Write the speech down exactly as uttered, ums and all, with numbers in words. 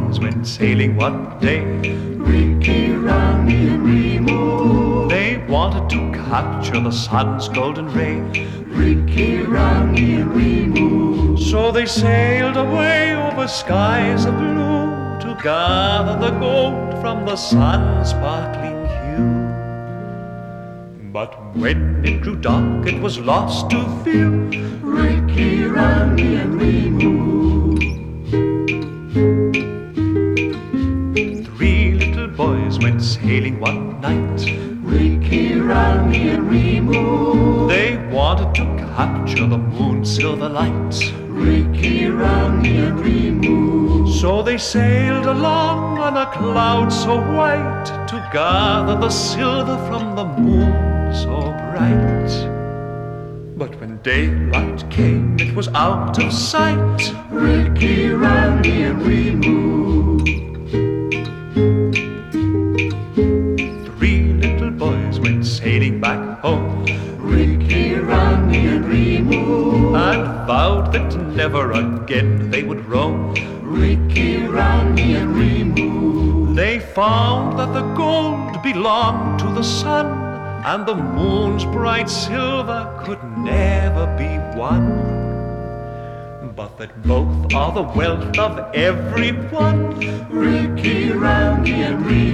boys went sailing one day. Ricky, Ronnie, and Remo. They wanted to capture the sun's golden ray. Ricky, Ronnie, and Remo. So they sailed away over skies of blue to gather the gold from the sun's sparkling hue. But when it grew dark, it was lost to view. Ricky, Ronnie, and Remo. Three little boys went sailing one night. Ricky, Ronnie, and Remo. They wanted to capture the moon's silver light. Ricky, Ronnie, and Remo. So they sailed along on a cloud so white to gather the silver from the moon so bright. But when daylight came, it was out of sight. Ricky, Ronnie, and Remo. Three little boys went sailing back home. Ricky, Ronnie, and Remo. And vowed that never again they would roam. Ricky, Ronnie, and Remo. They found that the gold belonged to the sun, and the moon's bright silver could never be won. But that both are the wealth of everyone. Ricky, Ronnie, and Remo.